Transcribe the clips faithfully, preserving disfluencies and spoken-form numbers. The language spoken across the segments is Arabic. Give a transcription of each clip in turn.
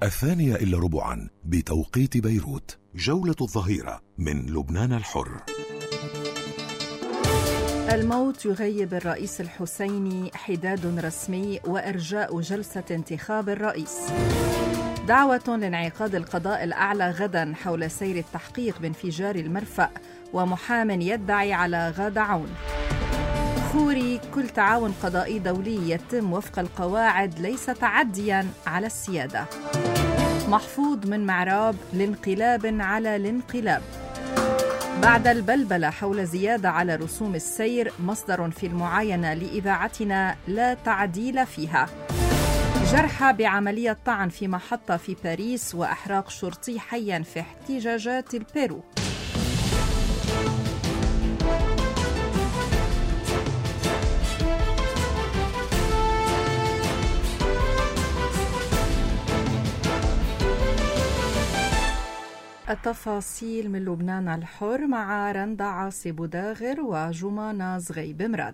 الثانية إلا ربعا بتوقيت بيروت. جولة الظهيرة من لبنان الحر. الموت يغيب الرئيس الحسيني، حداد رسمي وإرجاء جلسة انتخاب الرئيس. دعوة لانعقاد القضاء الأعلى غدا حول سير التحقيق بانفجار المرفأ، ومحام يدعي على غادة عون. خوري: كل تعاون قضائي دولي يتم وفق القواعد ليس تعديا على السيادة. محفوظ من معراب: لانقلاب على الانقلاب. بعد البلبلة حول زيادة على رسوم السير، مصدر في المعاينة لإذاعتنا لا تعديل فيها. جرحى بعملية طعن في محطة في باريس، وأحراق شرطي حيا في احتجاجات البيرو. التفاصيل من لبنان الحر مع رندا عاصي بوداغر وجمانة زغيب مراد.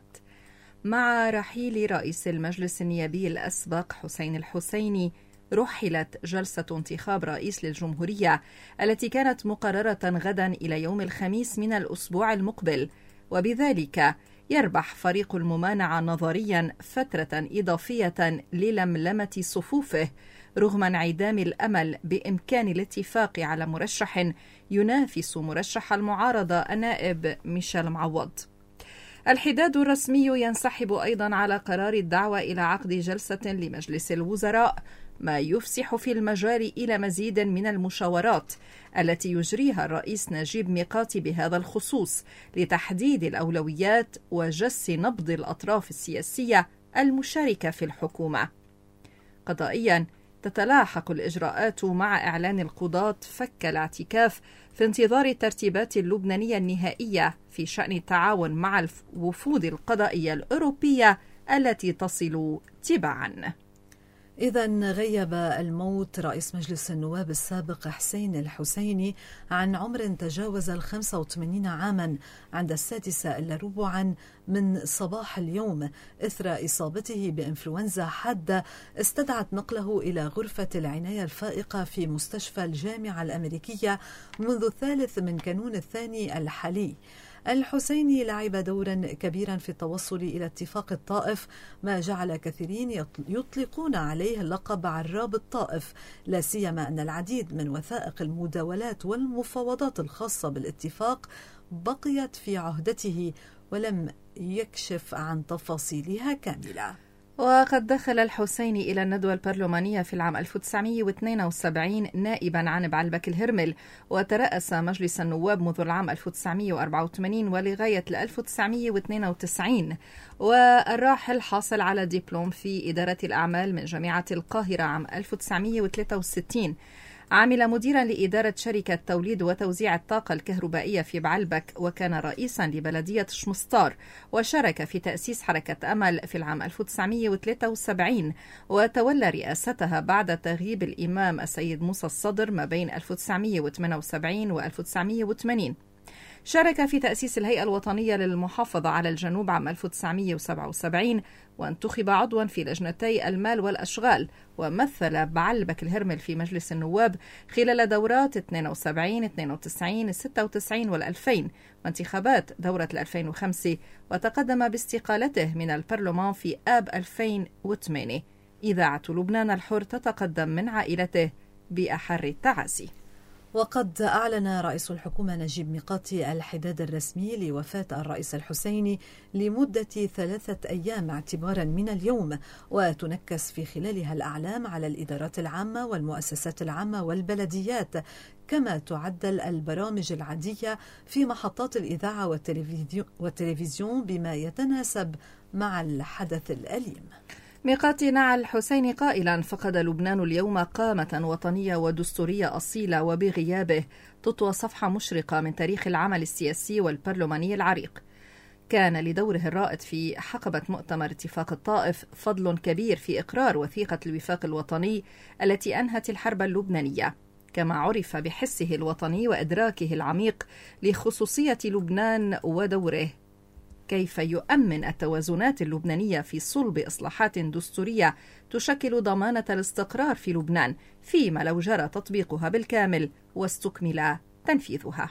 مع رحيل رئيس المجلس النيابي الأسبق حسين الحسيني، رحلت جلسة انتخاب رئيس للجمهورية التي كانت مقررة غدا إلى يوم الخميس من الأسبوع المقبل، وبذلك يربح فريق الممانعة نظريا فترة إضافية للملمة صفوفه، رغم انعدام الأمل بإمكان الاتفاق على مرشح ينافس مرشح المعارضة النائب ميشيل معوض. الحداد الرسمي ينسحب أيضا على قرار الدعوة إلى عقد جلسة لمجلس الوزراء، ما يفسح في المجال إلى مزيد من المشاورات التي يجريها الرئيس نجيب ميقاتي بهذا الخصوص لتحديد الأولويات وجس نبض الأطراف السياسية المشاركة في الحكومة. قضائيا تتلاحق الإجراءات مع إعلان القضاة فك الاعتكاف في انتظار الترتيبات اللبنانية النهائية في شأن التعاون مع الوفود القضائية الأوروبية التي تصل تبعاً. إذن غيب الموت رئيس مجلس النواب السابق حسين الحسيني عن عمر تجاوز الخمسة وثمانين عاما عند السادسة إلا ربعا من صباح اليوم، إثر إصابته بإنفلونزا حادة استدعت نقله إلى غرفة العناية الفائقة في مستشفى الجامعة الأمريكية منذ الثالث من كانون الثاني الحالي. الحسيني لعب دورا كبيرا في التوصل إلى اتفاق الطائف، ما جعل كثيرين يطلقون عليه لقب عراب الطائف، لا سيما أن العديد من وثائق المداولات والمفاوضات الخاصة بالاتفاق بقيت في عهدته ولم يكشف عن تفاصيلها كاملة. وقد دخل الحسيني إلى الندوة البرلمانية في العام ألف وتسعمائة واثنين وسبعين نائبا عن بعلبك الهرمل، وترأس مجلس النواب منذ العام ألف وتسعمائة وأربعة وثمانين ولغاية ألف وتسعمائة واثنين وتسعين. والراحل حاصل على دبلوم في إدارة الأعمال من جامعة القاهرة عام ألف وتسعمائة وثلاثة وستين. عمل مديرا لإدارة شركة توليد وتوزيع الطاقة الكهربائية في بعلبك، وكان رئيسا لبلدية شمستار، وشارك في تأسيس حركة أمل في العام ألف وتسعمائة وثلاثة وسبعين، وتولى رئاستها بعد تغييب الإمام السيد موسى الصدر ما بين ألف وتسعمائة وثمانية وسبعين و ألف وتسعمائة وثمانين. شارك في تأسيس الهيئة الوطنية للمحافظة على الجنوب عام ألف وتسعمائة وسبعة وسبعين، وانتخب عضوا في لجنتي المال والأشغال، ومثل بعلبك الهرمل في مجلس النواب خلال دورات اثنين وسبعين، اثنين وتسعين، ستة وتسعين والألفين، وانتخابات دورة الألفين وخمسة، وتقدم باستقالته من البرلمان في آب ألفين وثمانية. إذاعة لبنان الحر تتقدم من عائلته بأحر التعازي. وقد أعلن رئيس الحكومة نجيب ميقاتي الحداد الرسمي لوفاة الرئيس الحسيني لمدة ثلاثة أيام اعتبارا من اليوم، وتنكس في خلالها الأعلام على الإدارات العامة والمؤسسات العامة والبلديات، كما تعدل البرامج العادية في محطات الإذاعة والتلفزيون بما يتناسب مع الحدث الأليم. ميقاتي نعى الحسيني قائلا: فقد لبنان اليوم قامة وطنية ودستورية أصيلة، وبغيابه تطوى صفحة مشرقة من تاريخ العمل السياسي والبرلماني العريق. كان لدوره الرائد في حقبة مؤتمر اتفاق الطائف فضل كبير في إقرار وثيقة الوفاق الوطني التي أنهت الحرب اللبنانية، كما عرف بحسه الوطني وإدراكه العميق لخصوصية لبنان ودوره كيف يؤمن التوازنات اللبنانية في صلب إصلاحات دستورية تشكل ضمانة الاستقرار في لبنان، فيما لو جرى تطبيقها بالكامل واستكمل تنفيذها.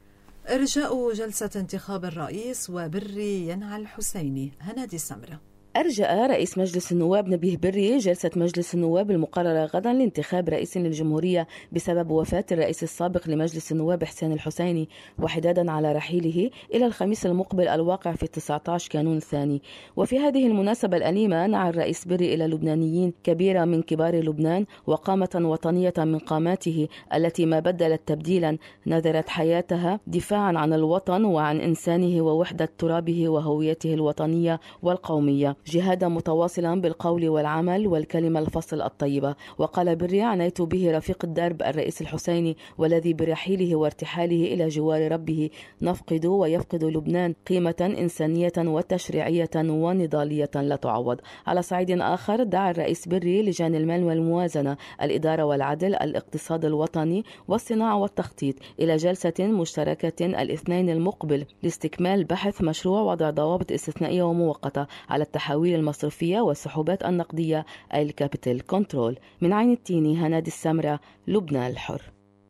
إرجاء جلسة انتخاب الرئيس وبري ينعى الحسيني. هنادي سمرة. أرجأ رئيس مجلس النواب نبيه بري جلسة مجلس النواب المقررة غدا لانتخاب رئيس للجمهورية بسبب وفاة الرئيس السابق لمجلس النواب حسين الحسيني، وحدادا على رحيله إلى الخميس المقبل الواقع في تسعة عشر كانون الثاني. وفي هذه المناسبة الأليمة نعى الرئيس بري إلى لبنانيين كبيرة من كبار لبنان وقامة وطنية من قاماته التي ما بدلت تبديلا، نذرت حياتها دفاعا عن الوطن وعن إنسانه ووحدة ترابه وهويته الوطنية والقومية، جهادا متواصلا بالقول والعمل والكلمة الفصل الطيبة. وقال بري: عنيت به رفيق الدرب الرئيس الحسيني، والذي برحيله وارتحاله إلى جوار ربه نفقد ويفقد لبنان قيمة إنسانية وتشريعية ونضالية لا تعوض. على صعيد آخر دعا الرئيس بري لجان المال والموازنة، الإدارة والعدل، الاقتصاد الوطني والصناعة والتخطيط إلى جلسة مشتركة الاثنين المقبل لاستكمال بحث مشروع وضع ضوابط استثنائية ومؤقتة على التحويل المصرفية والسحوبات النقدية أي الكابيتال كنترول. من عين التيني، هنادي السمرة، لبنان الحر.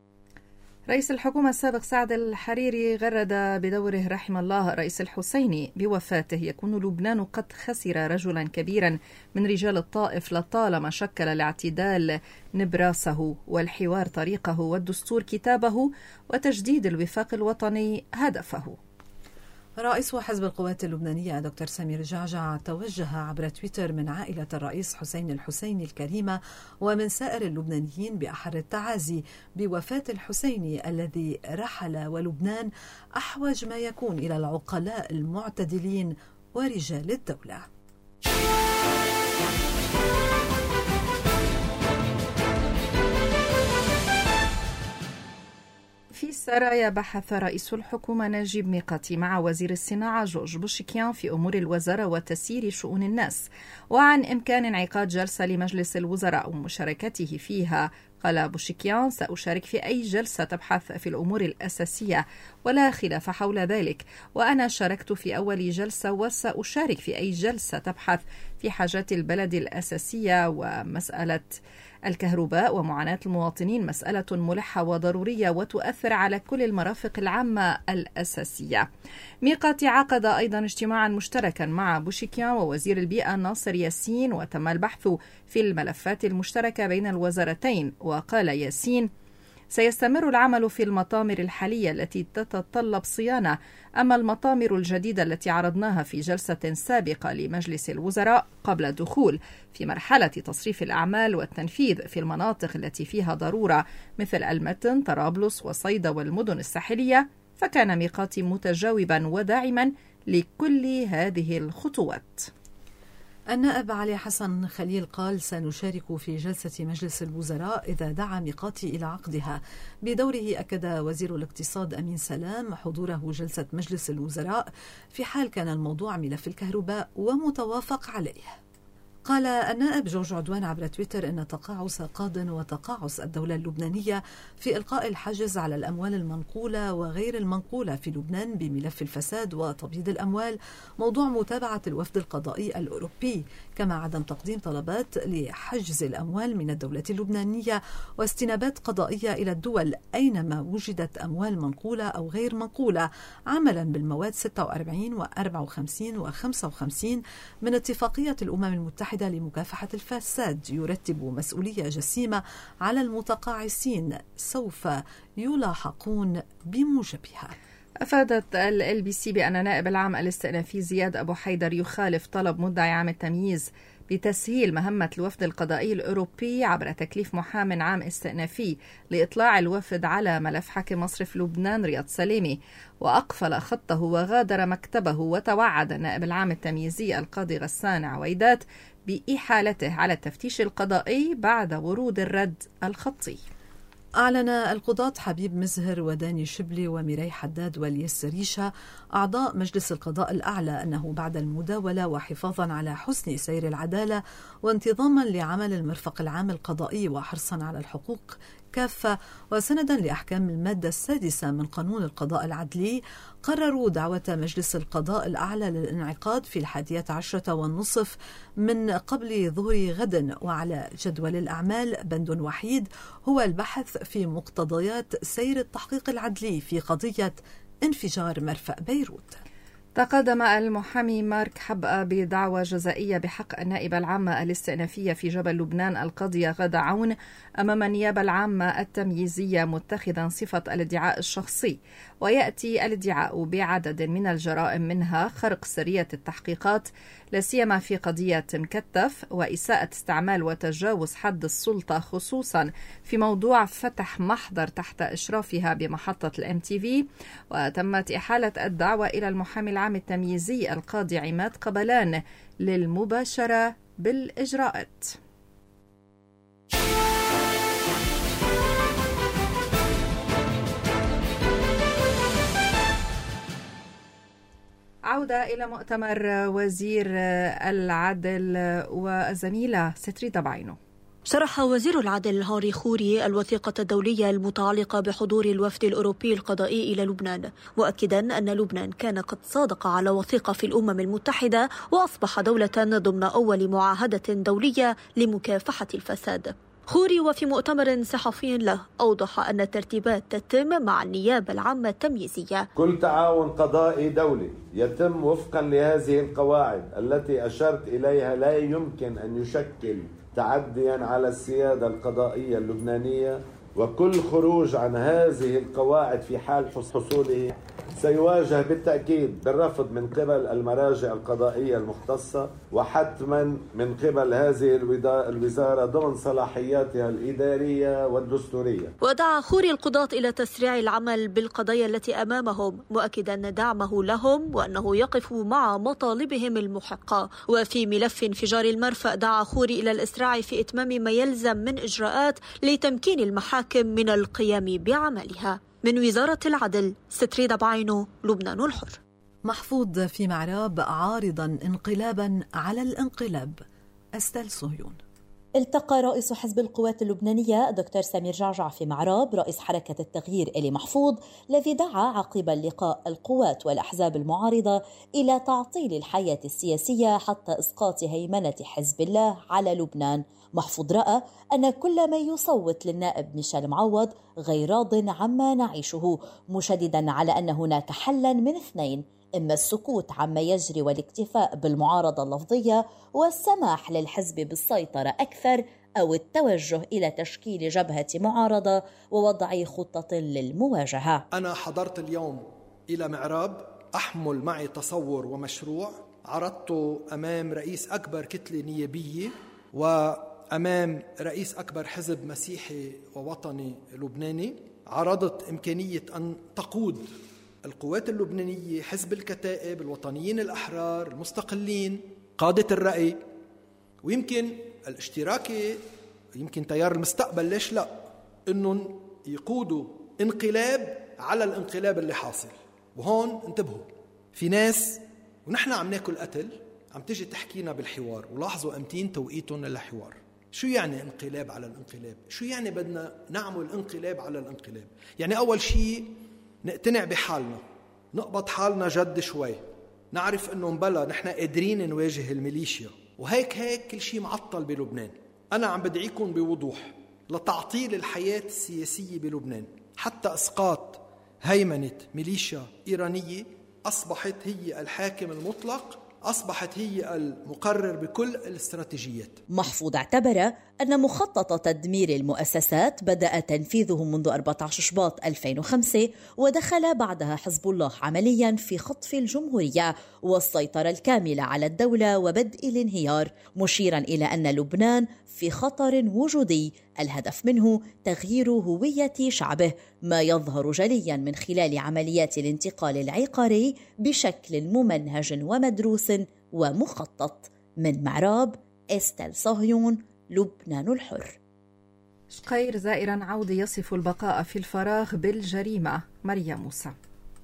رئيس الحكومة السابق سعد الحريري غرد بدوره رحم الله الرئيس الحسيني: بوفاته يكون لبنان قد خسر رجلا كبيرا من رجال الطائف لطالما شكل الاعتدال نبراسه والحوار طريقه والدستور كتابه وتجديد الوفاق الوطني هدفه. رئيس حزب القوات اللبنانية دكتور سمير جعجع توجه عبر تويتر من عائلة الرئيس حسين الحسيني الكريمة ومن سائر اللبنانيين بأحر التعازي بوفاة الحسيني الذي رحل، ولبنان أحوج ما يكون إلى العقلاء المعتدلين ورجال الدولة. في سرايا بحث رئيس الحكومة نجيب ميقاتي مع وزير الصناعة جورج بوشكيان في أمور الوزارة وتسيير شؤون الناس وعن إمكان انعقاد جلسة لمجلس الوزراء ومشاركته فيها. قال بوشكيان: سأشارك في أي جلسة تبحث في الأمور الأساسية ولا خلاف حول ذلك، وأنا شاركت في أول جلسة وسأشارك في أي جلسة تبحث في حاجات البلد الأساسية، ومسألة الكهرباء ومعاناة المواطنين مسألة ملحة وضرورية وتؤثر على كل المرافق العامة الأساسية. ميقاتي عقد أيضا اجتماعا مشتركا مع بوشكيان ووزير البيئة ناصر ياسين، وتم البحث في الملفات المشتركة بين الوزارتين. وقال ياسين: سيستمر العمل في المطامر الحالية التي تتطلب صيانة، أما المطامر الجديدة التي عرضناها في جلسة سابقة لمجلس الوزراء قبل الدخول في مرحلة تصريف الأعمال والتنفيذ في المناطق التي فيها ضرورة مثل المتن، طرابلس، وصيدا والمدن الساحلية، فكان ميقاتي متجاوبا وداعما لكل هذه الخطوات. النائب علي حسن خليل قال: سنشارك في جلسة مجلس الوزراء إذا دعا ميقاتي إلى عقدها. بدوره أكد وزير الاقتصاد أمين سلام حضوره جلسة مجلس الوزراء في حال كان الموضوع ملف الكهرباء ومتوافق عليه. قال النائب جورج عدوان عبر تويتر إن تقاعس قاض وتقاعس الدولة اللبنانية في إلقاء الحجز على الأموال المنقولة وغير المنقولة في لبنان بملف الفساد وتبييض الأموال موضوع متابعة الوفد القضائي الأوروبي، كما عدم تقديم طلبات لحجز الأموال من الدولة اللبنانية واستنابات قضائية إلى الدول أينما وجدت أموال منقولة أو غير منقولة، عملا بالمواد ستة وأربعين وأربعة وخمسين وخمسة وخمسين من اتفاقية الأمم المتحدة لمكافحة الفساد، يرتب مسؤولية جسيمة على المتقاعسين سوف يلاحقون بموجبها. أفادت ال بي سي بأن نائب العام الاستئنافي زياد أبو حيدر يخالف طلب مدعي عام التمييز بتسهيل مهمة الوفد القضائي الأوروبي عبر تكليف محام عام استئنافي لإطلاع الوفد على ملف حاكم مصرف لبنان رياض سليمي، وأقفل خطه وغادر مكتبه. وتوعد النائب العام التمييزي القاضي غسان عويدات بإحالته على التفتيش القضائي بعد ورود الرد الخطي. أعلن القضاة حبيب مزهر وداني شبلي وميراي حداد واليس ريشة أعضاء مجلس القضاء الأعلى أنه بعد المداولة وحفاظا على حسن سير العدالة وانتظاما لعمل المرفق العام القضائي وحرصا على الحقوق كافة وسندا لأحكام المادة السادسة من قانون القضاء العدلي، قرروا دعوة مجلس القضاء الأعلى للانعقاد في الحادية عشرة والنصف من قبل ظهر غد. وعلى جدول الأعمال بند وحيد هو البحث في مقتضيات سير التحقيق العدلي في قضية انفجار مرفأ بيروت. تقدم المحامي مارك حبقى بدعوى جزائية بحق النائبة العامة الاستئنافية في جبل لبنان القاضية غادة عون أمام النيابة العامة التمييزية متخذا صفة الادعاء الشخصي، ويأتي الادعاء بعدد من الجرائم منها خرق سرية التحقيقات لا سيما في قضية مكتف، وإساءة استعمال وتجاوز حد السلطة خصوصا في موضوع فتح محضر تحت إشرافها بمحطة الام تي في. وتمت إحالة الدعوى إلى المحامي العام التمييزي القاضي عماد قبلان للمباشرة بالإجراءات. عودة إلى مؤتمر وزير العدل والزميلة ستريدا بعينو. شرح وزير العدل هاري خوري الوثيقة الدولية المتعلقة بحضور الوفد الأوروبي القضائي إلى لبنان، مؤكدا أن لبنان كان قد صادق على وثيقة في الأمم المتحدة وأصبح دولة ضمن أول معاهدة دولية لمكافحة الفساد. خوري وفي مؤتمر صحفي له أوضح أن الترتيبات تتم مع النيابة العامة التمييزية. كل تعاون قضائي دولي يتم وفقا لهذه القواعد التي أشرت إليها لا يمكن أن يشكل تعديا على السيادة القضائية اللبنانية، وكل خروج عن هذه القواعد في حال حصوله سيواجه بالتأكيد بالرفض من قبل المراجع القضائية المختصة، وحتما من قبل هذه الوزارة ضمن صلاحياتها الإدارية والدستورية. ودعا خوري القضاة إلى تسريع العمل بالقضايا التي أمامهم، مؤكدا دعمه لهم وأنه يقف مع مطالبهم المحقة. وفي ملف انفجار المرفأ دعا خوري إلى الإسراع في إتمام ما يلزم من إجراءات لتمكين المحاكم من القيام بعملها. من وزارة العدل ستريدا بعينو، لبنان الحر. محفوظ في معراب عارضا انقلابا على الانقلاب. أستل صهيون. التقى رئيس حزب القوات اللبنانية الدكتور سمير جعجع في معراب رئيس حركة التغيير إلي محفوظ، الذي دعا عقب اللقاء القوات والأحزاب المعارضة إلى تعطيل الحياة السياسية حتى إسقاط هيمنة حزب الله على لبنان. محفوظ رأى أن كل من يصوت للنائب ميشيل معوض غير راض عما نعيشه، مشددا على أن هناك حلا من اثنين: إما السكوت عما يجري والاكتفاء بالمعارضة اللفظية والسماح للحزب بالسيطرة أكثر، أو التوجه إلى تشكيل جبهة معارضة ووضع خطة للمواجهة. أنا حضرت اليوم إلى معراب أحمل معي تصور ومشروع عرضته أمام رئيس أكبر كتلة نيابية وأمام رئيس أكبر حزب مسيحي ووطني لبناني. عرضت إمكانية أن تقود القوات اللبنانية، حزب الكتائب، الوطنيين الأحرار، المستقلين، قادة الرأي، ويمكن الاشتراكي، يمكن تيار المستقبل، ليش لا، إنهم يقودوا انقلاب على الانقلاب اللي حاصل. وهون انتبهوا، في ناس ونحن عم ناكل قتل عم تجي تحكينا بالحوار، ولاحظوا أمتين توقيتهم للحوار. شو يعني انقلاب على الانقلاب؟ شو يعني بدنا نعمل انقلاب على الانقلاب؟ يعني أول شيء نقتنع بحالنا، نقبض حالنا جد شوي، نعرف انه مبلا نحن قادرين نواجه الميليشيا، وهيك هيك كل شيء معطل بلبنان. انا عم بدعيكم بوضوح لتعطيل الحياة السياسية بلبنان حتى اسقاط هيمنة ميليشيا إيرانية أصبحت هي الحاكم المطلق، أصبحت هي المقرر بكل الاستراتيجيات. محفوظ اعتبر أن مخطط تدمير المؤسسات بدأ تنفيذه منذ أربعة عشر شباط ألفين وخمسة، ودخل بعدها حزب الله عمليا في خطف الجمهورية والسيطرة الكاملة على الدولة وبدء الانهيار، مشيرا إلى أن لبنان في خطر وجودي الهدف منه تغيير هوية شعبه، ما يظهر جليا من خلال عمليات الانتقال العقاري بشكل ممنهج ومدروس ومخطط. من معراب، أستل صهيون، لبنان الحر. شقير زائرا عودي يصف البقاء في الفراغ بالجريمة. مريم موسى.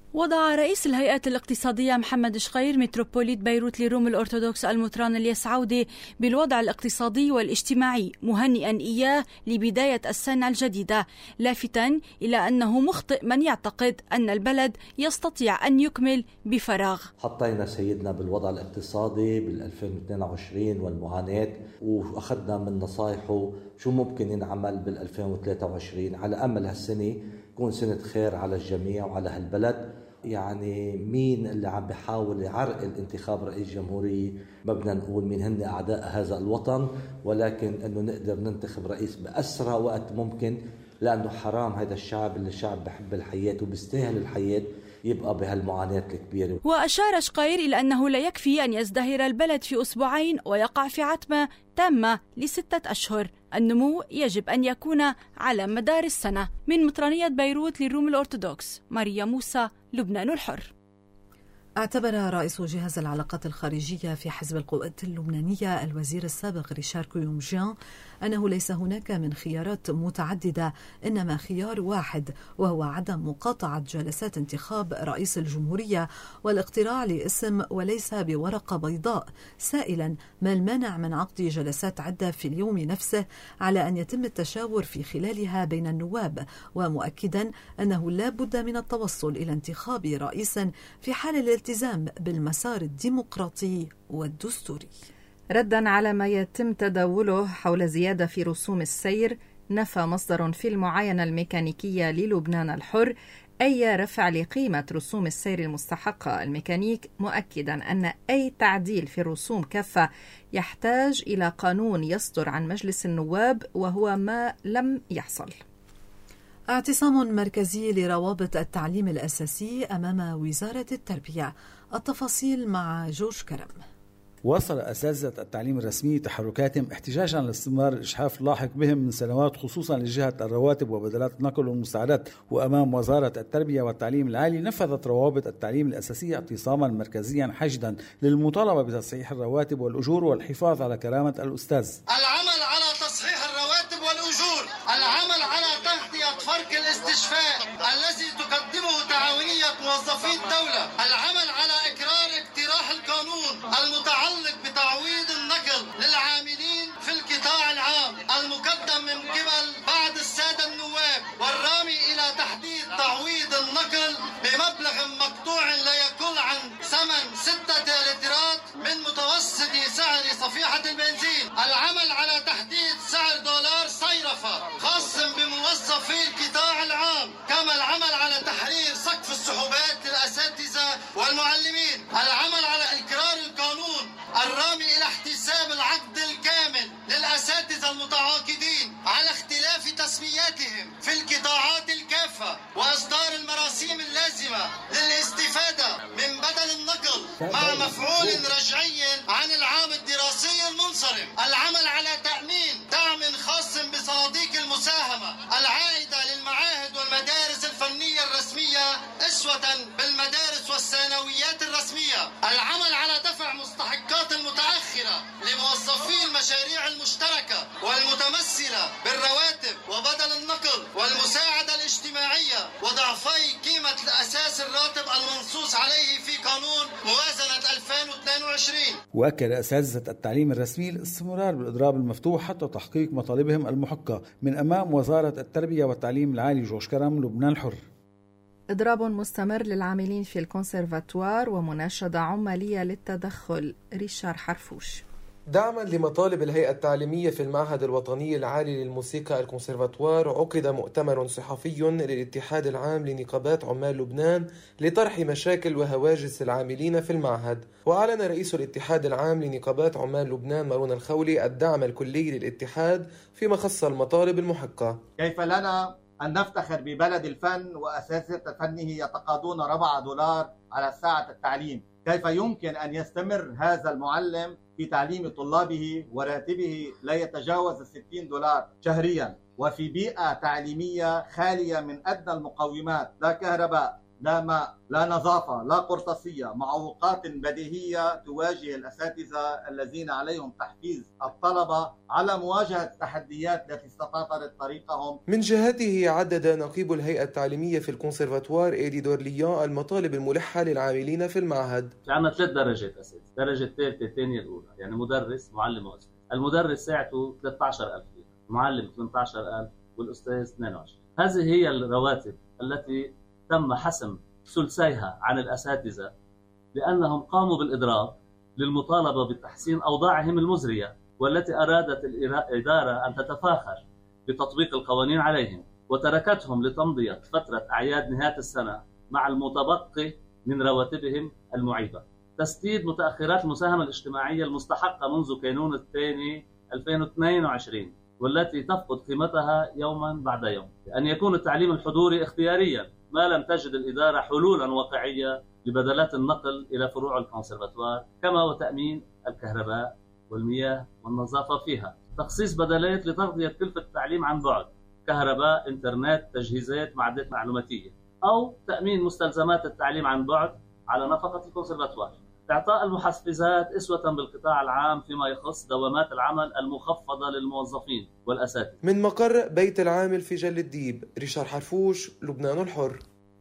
وضع رئيس الهيئة الاقتصادية محمد شقير متروبوليت بيروت لروم الأرثوذكس المطران الياس عودة بالوضع الاقتصادي والاجتماعي، مهنئا إياه لبداية السنة الجديدة، لافتا إلى أنه مخطئ من يعتقد أن البلد يستطيع أن يكمل بفراغ. حطينا سيدنا بالوضع الاقتصادي بال2022 والمعاناة، وأخذنا من نصايحه شو ممكن ينعمل بال2023 على أمل هالسنة تكون سنة خير على الجميع وعلى هالبلد. يعني مين اللي عم بيحاول يعرقل انتخاب رئيس جمهورية؟ ما بدنا نقول مين هن أعداء هذا الوطن، ولكن أنه نقدر ننتخب رئيس بأسرع وقت ممكن، لأنه حرام هذا الشعب اللي شعب بحب الحياة وبيستاهل الحياة يبقى بهالمعاناة الكبيرة. وأشار شقير إلى أنه لا يكفي أن يزدهر البلد في أسبوعين ويقع في عتمة تامة لستة أشهر، النمو يجب أن يكون على مدار السنة. من مطرانية بيروت للروم الأرثوذكس، ماريا موسى، لبنان الحر. اعتبر رئيس جهاز العلاقات الخارجية في حزب القوات اللبنانية الوزير السابق ريشار كويونجيان أنه ليس هناك من خيارات متعددة، إنما خيار واحد، وهو عدم مقاطعة جلسات انتخاب رئيس الجمهورية والاقتراع لاسم وليس بورقة بيضاء، سائلا ما المانع من عقد جلسات عدة في اليوم نفسه على أن يتم التشاور في خلالها بين النواب، ومؤكدا أنه لا بد من التوصل إلى انتخاب رئيس في حال الالتزام بالمسار الديمقراطي والدستوري. ردا على ما يتم تداوله حول زيادة في رسوم السير، نفى مصدر في المعاينة الميكانيكية للبنان الحر أي رفع لقيمة رسوم السير المستحقة الميكانيك، مؤكدا أن أي تعديل في الرسوم كافة يحتاج إلى قانون يصدر عن مجلس النواب، وهو ما لم يحصل. اعتصام مركزي لروابط التعليم الأساسي أمام وزارة التربية. التفاصيل مع جورج كرم. واصل أساتذة التعليم الرسمي تحركاتهم احتجاجا لاستمرار الإجحاف اللاحق بهم من سنوات، خصوصا لجهة الرواتب وبدلات النقل والمساعدات. وأمام وزارة التربية والتعليم العالي نفذت روابط التعليم الأساسية اعتصاما مركزيا حشدا للمطالبة بتصحيح الرواتب والأجور والحفاظ على كرامة الأستاذ. العمل على تصحيح الرواتب والأجور، العمل على تغطية فرق الاستشفاء الذي تقدمه تعاونية موظفي الدولة، العمل على إقرار اقتراح القانون المتعلق بتعويض النقل للعاملين في القطاع العام المقدم من قبل بعض السادة النواب، والرامي إلى تحديد تعويض النقل بمبلغ مقطوع لا يقل عن ثمن ستة لترات من متوسط سعر صفيحة البنزين، العمل على تحديد سعر دولار صيرفة خاص بموظفي القطاع العام، كما العمل على تحرير سقف السحوبات للأساتذة والمعلمين، العمل على إقرار القانون الرامي إلى احتساب العقد الكامل للأساتذة المتعاقدين على اختلاف تسمياتهم في القطاعات الكافة، وإصدار المراسيم اللازمة للاستفادة من بدل النقل مع مفعول رجعي عن العام الدراسي المنصرم، العمل على تأمين دعم خاص بصناديق المساهمة العائدة للمعاهد والمدارس الفنية الرسمية أسوة بالمدارس والثانويات الرسمية، العمل على دفع مستحقات المتأخرة لموظفي المشاريع المشتركة والمتمثلة بالرواتب وبدل النقل والمساعدة الاجتماعية وضعفي قيمة الأساس الراتب المنصوص عليه في قانون موازنة ألفين واثنين وعشرين. وأكد أساتذة التعليم الرسمي الاستمرار بالإضراب المفتوح حتى تحقيق مطالبهم المحقة من أمام وزارة التربية والتعليم العالي. جورج كرم، لبنان الحر. إضراب مستمر للعاملين في الكونسرفاتوار ومناشدة عمالية للتدخل. ريشار حرفوش. دعما لمطالب الهيئة التعليمية في المعهد الوطني العالي للموسيقى الكونسرفاتوار، عقد مؤتمر صحفي للاتحاد العام لنقابات عمال لبنان لطرح مشاكل وهواجس العاملين في المعهد. وأعلن رئيس الاتحاد العام لنقابات عمال لبنان مارون الخولي الدعم الكلي للاتحاد فيما خص المطالب المحقة. كيف لنا أن نفتخر ببلد الفن وأساتذة فنه يتقاضون ربع دولار على ساعة التعليم؟ كيف يمكن أن يستمر هذا المعلم في تعليم طلابه وراتبه لا يتجاوز ستين دولار شهريا، وفي بيئة تعليمية خالية من أدنى المقومات، لا كهرباء لا ماء، لا نظافة، لا قرطاسية، معوقات بديهية تواجه الأساتذة الذين عليهم تحفيز الطلبة على مواجهة التحديات التي ستعترض طريقهم. من جهته عدد نقيب الهيئة التعليمية في الكونسرفاتوار إيدي دورليان المطالب الملحة للعاملين في المعهد. في عندنا ثلاث درجات أساس، درجة الثالثة الثانية الأولى، يعني مدرس معلم وأستاذ. المدرس ساعته ثلاثة عشر ألف ليرة، المعلم ثمانية عشر ألف والأستاذ اثنين وعشرين. هذه هي الرواتب التي تم حسم ثلثيها عن الأساتذة لأنهم قاموا بالإضراب للمطالبة بتحسين أوضاعهم المزرية، والتي أرادت الإدارة أن تتفاخر بتطبيق القوانين عليهم، وتركتهم لتمضية فترة أعياد نهاية السنة مع المتبقي من رواتبهم المعيبة. تسديد متأخرات المساهمة الاجتماعية المستحقة منذ كانون الثاني ألفين واثنين وعشرين، والتي تفقد قيمتها يوما بعد يوم. أن يكون التعليم الحضوري اختياريا ما لم تجد الإدارة حلولا واقعية لبدلات النقل إلى فروع الكونسرفاتوار، كما وتأمين الكهرباء والمياه والنظافة فيها. تخصيص بدلات لتغطية كلفة التعليم عن بعد، كهرباء، إنترنت، تجهيزات، معدات معلوماتية، أو تأمين مستلزمات التعليم عن بعد على نفقة الكونسرفاتوار. إعطاء المحفزات أسوة بالقطاع العام فيما يخص دوامات العمل المخفضة للموظفين والأساتذة. من مقر بيت العامل في جل الديب، ريشار حرفوش، لبنان الحر.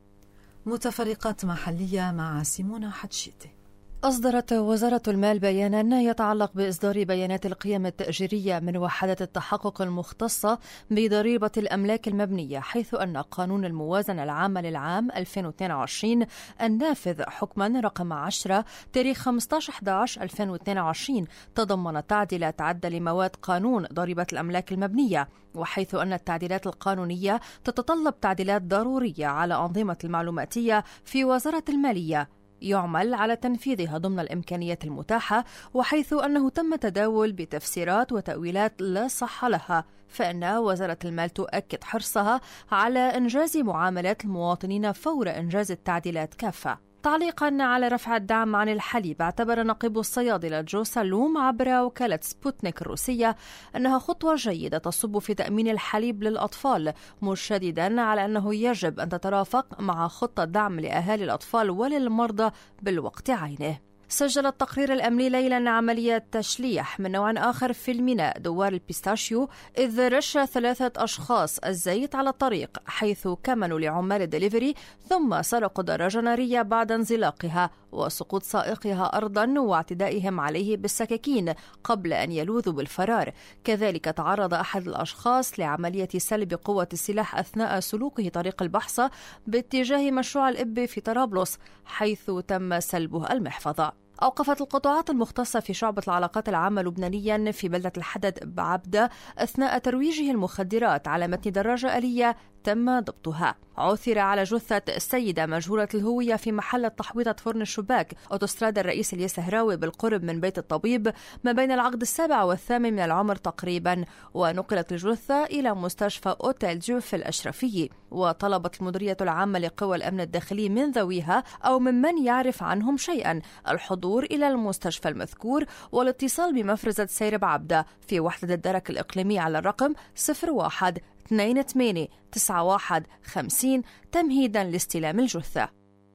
متفرقات محلية مع سيمونا حتشيتي. أصدرت وزارة المال بيانا يتعلق بإصدار بيانات القيم التأجيرية من وحدة التحقق المختصة بضريبة الأملاك المبنية، حيث أن قانون الموازنة العامة للعام ألفين واثنين وعشرين النافذ حكما رقم عشرة تاريخ خمسة عشر أحد عشر ألفين واثنين وعشرين تضمن تعديلات عدة لمواد قانون ضريبة الأملاك المبنية، وحيث أن التعديلات القانونية تتطلب تعديلات ضرورية على أنظمة المعلوماتية في وزارة المالية يعمل على تنفيذها ضمن الإمكانيات المتاحة، وحيث أنه تم تداول بتفسيرات وتأويلات لا صح لها، فإن وزارة المال تؤكد حرصها على إنجاز معاملات المواطنين فور إنجاز التعديلات كافة. تعليقا على رفع الدعم عن الحليب، اعتبر نقيب الصيادلة جو سالوم عبر وكالة سبوتنيك الروسية أنها خطوة جيدة تصب في تأمين الحليب للأطفال، مشددا على أنه يجب أن تترافق مع خطة دعم لأهالي الأطفال وللمرضى بالوقت عينه. سجل التقرير الأمني ليلا عملية تشليح من نوع آخر في الميناء دوار البيستاشيو، إذ رش ثلاثة أشخاص الزيت على الطريق حيث كمنوا لعمال الدليفري، ثم سرقوا دراجة نارية بعد انزلاقها وسقوط سائقها أرضا واعتدائهم عليه بالسكاكين قبل أن يلوذوا بالفرار. كذلك تعرض أحد الأشخاص لعملية سلب قوة السلاح أثناء سلوكه طريق البحصة باتجاه مشروع الإب في طرابلس، حيث تم سلبه المحفظة. أوقفت القطاعات المختصة في شعبة العلاقات العامة لبنانيا في بلدة الحدد بعبدة أثناء ترويجه المخدرات على متن دراجة آلية تم ضبطها. عثر على جثة السيدة مجهولة الهوية في محل تحويضة فرن الشباك أوتوستراد الرئيس اليسهراوي بالقرب من بيت الطبيب ما بين العقد السابع والثامن من العمر تقريبا، ونقلت الجثة إلى مستشفى أوتيل جوف الأشرفي. وطلبت المديرية العامة لقوى الأمن الداخلي من ذويها أو ممن يعرف عنهم شيئا الحضور إلى المستشفى المذكور والاتصال بمفرزة سير بعبدة في وحدة الدرك الإقليمي على الرقم صفر واحد اثنين ثمانية تسعة واحد خمسين تمهيدا لاستلام الجثة.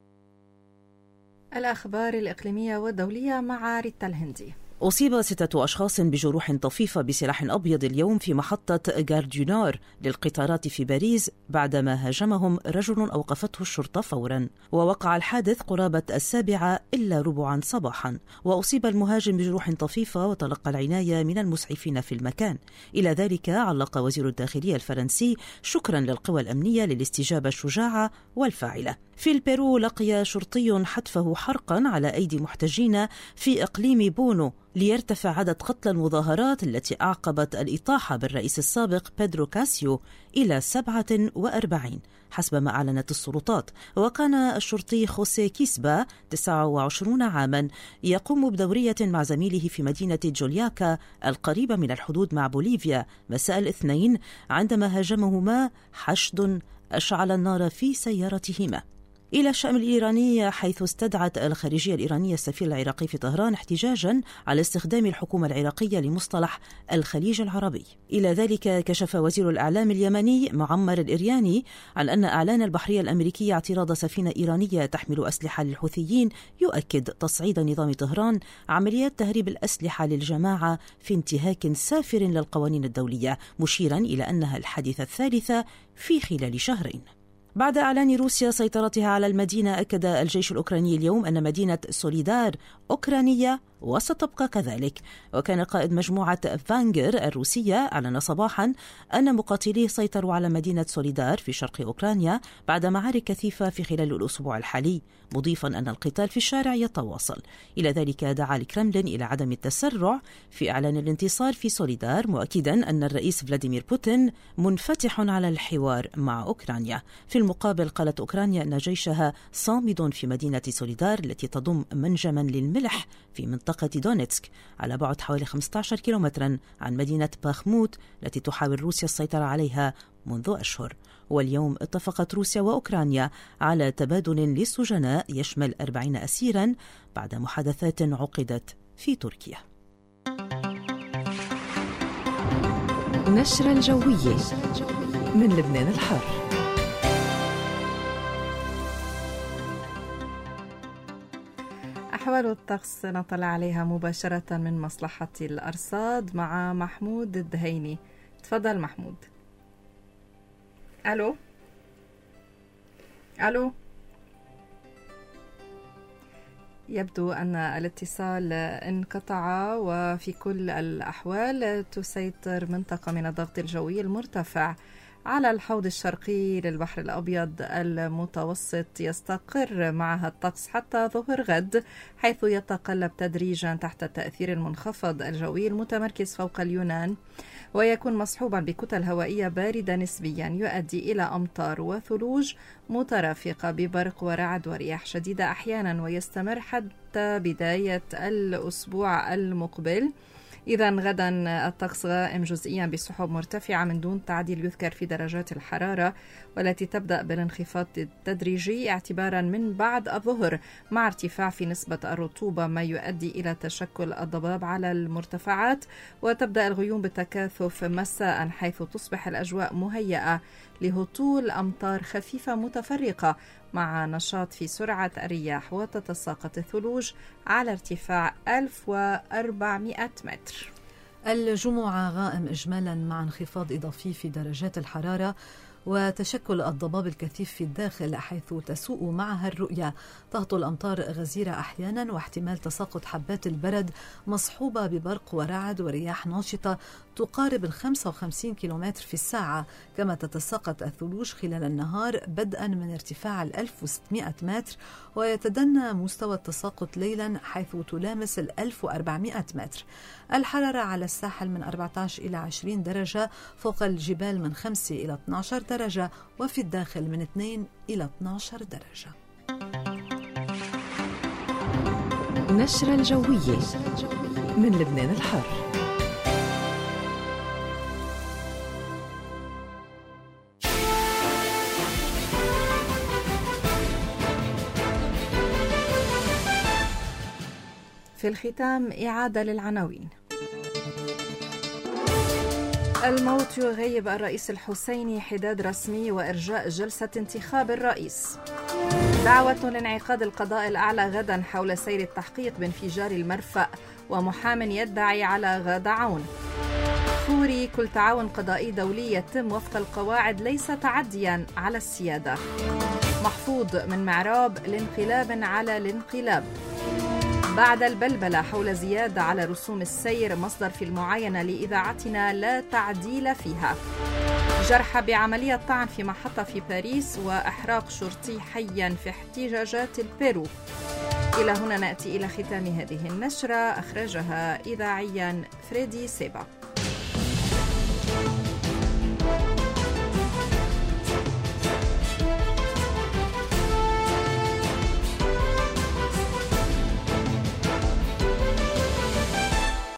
الأخبار الإقليمية والدولية مع ريتا الهندي. أصيب ستة أشخاص بجروح طفيفة بسلاح أبيض اليوم في محطة غارديونار للقطارات في باريس بعدما هاجمهم رجل أوقفته الشرطة فورا. ووقع الحادث قرابة السابعة إلا ربعا صباحا، وأصيب المهاجم بجروح طفيفة وتلقى العناية من المسعفين في المكان. إلى ذلك علق وزير الداخلية الفرنسي شكرا للقوى الأمنية للاستجابة الشجاعة والفاعلة. في البيرو لقي شرطي حتفه حرقا على أيدي محتجين في إقليم بونو ليرتفع عدد قتلى المظاهرات التي أعقبت الإطاحة بالرئيس السابق بيدرو كاسيو إلى سبعة وأربعين حسب ما أعلنت السلطات. وكان الشرطي خوسيه كيسبا تسعة وعشرين عاما يقوم بدورية مع زميله في مدينة جولياكا القريبة من الحدود مع بوليفيا مساء الاثنين عندما هاجمهما حشد أشعل النار في سيارتهما. إلى الشأن الإيراني، حيث استدعت الخارجية الإيرانية السفير العراقي في طهران احتجاجا على استخدام الحكومة العراقية لمصطلح الخليج العربي. إلى ذلك كشف وزير الإعلام اليمني معمر الإرياني عن أن إعلان البحرية الأمريكية اعتراض سفينة إيرانية تحمل أسلحة للحوثيين يؤكد تصعيد نظام طهران عمليات تهريب الأسلحة للجماعة في انتهاك سافر للقوانين الدولية، مشيرا إلى أنها الحادثة الثالثة في خلال شهرين. بعد إعلان روسيا سيطرتها على المدينة، أكد الجيش الأوكراني اليوم أن مدينة سوليدار أوكرانية وستبقى كذلك. وكان قائد مجموعة فانجر الروسية أعلن صباحا أن مقاتليه سيطروا على مدينة سوليدار في شرق أوكرانيا بعد معارك كثيفة في خلال الأسبوع الحالي، مضيفا أن القتال في الشارع يتواصل. إلى ذلك دعا الكرملين إلى عدم التسرع في إعلان الانتصار في سوليدار، مؤكدا أن الرئيس فلاديمير بوتين منفتح على الحوار مع أوكرانيا. في المقابل قالت أوكرانيا أن جيشها صامد في مدينة سوليدار التي تضم منجما للملح في منطقة دونيتسك على بعد حوالي خمسة عشر كيلومترا عن مدينة باخموت التي تحاول روسيا السيطرة عليها منذ أشهر. واليوم اتفقت روسيا وأوكرانيا على تبادل للسجناء يشمل أربعين أسيرا بعد محادثات عقدت في تركيا. نشرة الجوية من لبنان الحر. أحوال الطقس نطلع عليها مباشرة من مصلحة الأرصاد مع محمود الدهيني. تفضل محمود. ألو ألو يبدو أن الاتصال انقطع. وفي كل الأحوال تسيطر منطقة من الضغط الجوي المرتفع على الحوض الشرقي للبحر الأبيض المتوسط، يستقر معها الطقس حتى ظهر غد، حيث يتقلب تدريجا تحت تأثير المنخفض الجوي المتمركز فوق اليونان، ويكون مصحوبا بكتل هوائية باردة نسبيا يؤدي إلى أمطار وثلوج مترافقة ببرق ورعد ورياح شديدة أحيانا، ويستمر حتى بداية الأسبوع المقبل. إذا غدا الطقس غائم جزئيا بسحب مرتفعة من دون تعديل يذكر في درجات الحرارة، والتي تبدأ بالانخفاض التدريجي اعتبارا من بعد الظهر مع ارتفاع في نسبة الرطوبة، ما يؤدي إلى تشكل الضباب على المرتفعات، وتبدأ الغيوم بالتكاثف مساء، حيث تصبح الأجواء مهيئة لهطول أمطار خفيفة متفرقة مع نشاط في سرعة الرياح، وتتساقط الثلوج على ارتفاع ألف وأربعمائة متر. الجمعة غائم إجمالا مع انخفاض إضافي في درجات الحرارة وتشكل الضباب الكثيف في الداخل، حيث تسوء معها الرؤية. تهطل الأمطار غزيرة أحيانا، واحتمال تساقط حبات البرد مصحوبة ببرق ورعد ورياح ناشطة تقارب ال خمسة وخمسين كيلومتر في الساعة. كما تتساقط الثلوج خلال النهار بدءا من ارتفاع ال ألف وستمائة متر، ويتدنى مستوى التساقط ليلا حيث تلامس ال ألف وأربعمائة متر. الحرارة على الساحل من أربعة عشر إلى عشرين درجة، فوق الجبال من خمسة إلى اثني عشر درجة، وفي الداخل من اثنين إلى اثني عشر درجة. نشرة الجوية من لبنان الحر. في الختام إعادة للعناوين. الموت يغيب الرئيس الحسيني، حداد رسمي وإرجاء جلسة انتخاب الرئيس. دعوة لانعقاد القضاء الأعلى غدا حول سير التحقيق بانفجار المرفأ، ومحام يدعي على غادة عون. خوري: كل تعاون قضائي دولي يتم وفق القواعد ليس تعديا على السيادة. محفوظ: من معراب لانقلاب على الانقلاب. بعد البلبلة حول زيادة على رسوم السير، مصدر في المعاينة لإذاعتنا لا تعديل فيها. جرحى بعملية طعن في محطة في باريس، وإحراق شرطي حيا في احتجاجات البيرو. إلى هنا نأتي إلى ختام هذه النشرة، أخرجها إذاعيا فريدي سيبا.